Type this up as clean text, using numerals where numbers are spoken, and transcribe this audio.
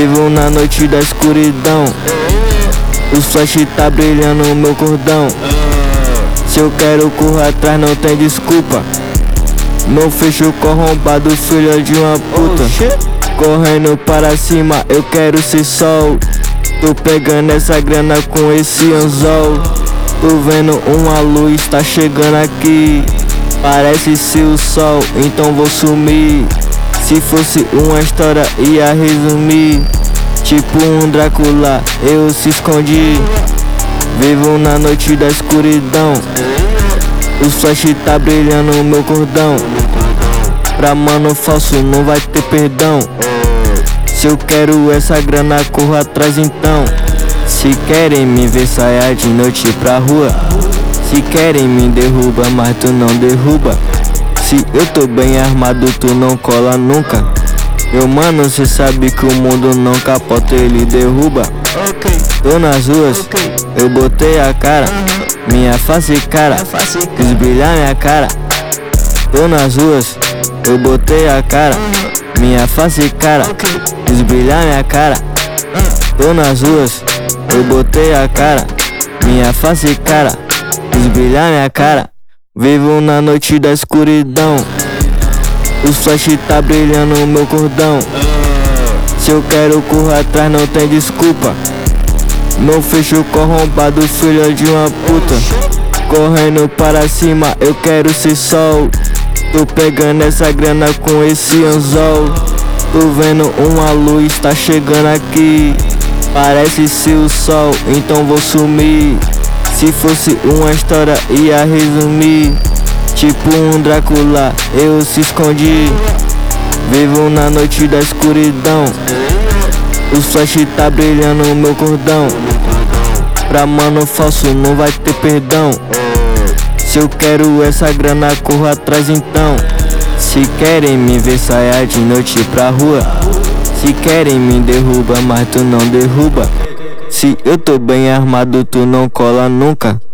Vivo na noite da escuridão. Os flash tá brilhando no meu cordão. Se eu quero correr atrás não tem desculpa. Não fecho corrombado, filho de uma puta. Correndo para cima, eu quero ser sol. Tô pegando essa grana com esse anzol. Tô vendo uma luz, tá chegando aqui. Parece ser o sol, então vou sumir. Se fosse uma história ia resumir. Tipo um Drácula, eu se escondi. Vivo na noite da escuridão. Os flash tá brilhando no meu cordão. Pra mano falso não vai ter perdão. Se eu quero essa grana, corro atrás então. Se querem me ver, saia de noite pra rua. Se querem me derruba, mas tu não derruba. Se eu tô bem armado, tu não cola nunca. Meu mano, cê sabe que o mundo não capota, ele derruba. Tô nas ruas, eu botei a cara. Minha face cara, quis brilhar minha cara. Tô nas ruas, eu botei a cara. Minha face cara, quis brilhar minha cara. Tô nas ruas, eu botei a cara. Minha face cara, quis brilhar minha cara. Vivo na noite da escuridão. Os flash tá brilhando no meu cordão. Se eu quero correr atrás não tem desculpa. Não fecho corrombado, filho de uma puta. Correndo para cima, eu quero ser sol. Tô pegando essa grana com esse anzol. Tô vendo uma luz, tá chegando aqui. Parece ser o sol, então vou sumir. Se fosse uma história ia resumir. Tipo um Drácula, eu se escondi. Vivo na noite da escuridão. Os flash tá brilhando no meu cordão. Pra mano falso não vai ter perdão. Se eu quero essa grana, corro atrás então. Se querem me ver, saia de noite pra rua. Se querem me derruba, mas tu não derruba. Se eu tô bem armado, tu não cola nunca.